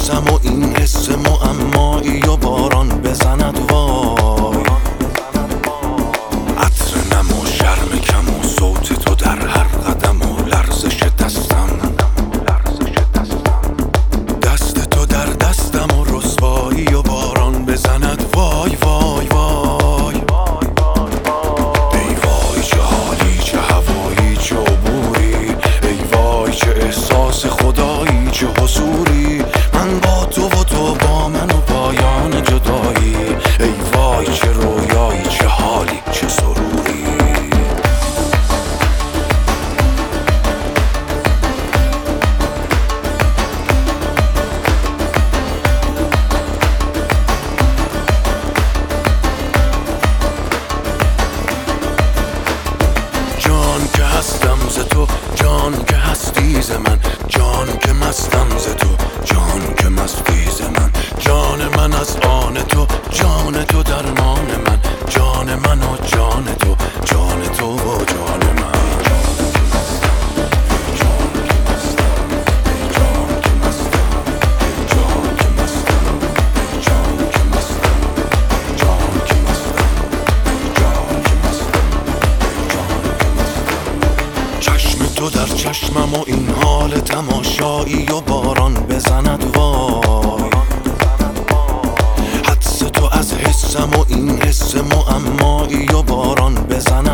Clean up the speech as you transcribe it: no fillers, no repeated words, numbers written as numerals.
حسم و این حس معمایی و باران بزند وای. عطر نم و شرم کم و صوت تو در هر قدم و لرزش دستم، دست تو در دستم و رسوایی و باران بزند وای وای وای. ای وای چه حالی، چه هوایی، چه عبوری، ای وای چه احساس خدایی، چه حضوری، من با تو و تو با من و پایان جدایی. ای وای چه رویایی، چه حالی، چه سروری. جان که هستم ز تو، جان که هستی ز من، جان که مستم ز تو، جان که مستی ز من، جان من از آن تو، جان تو درمان من، جان من و جان تو، جان تو و جان من. تو در چشمم و این حال تماشایی و باران بزند وای. حدس تو از حسم و این حس معمایی و باران بزند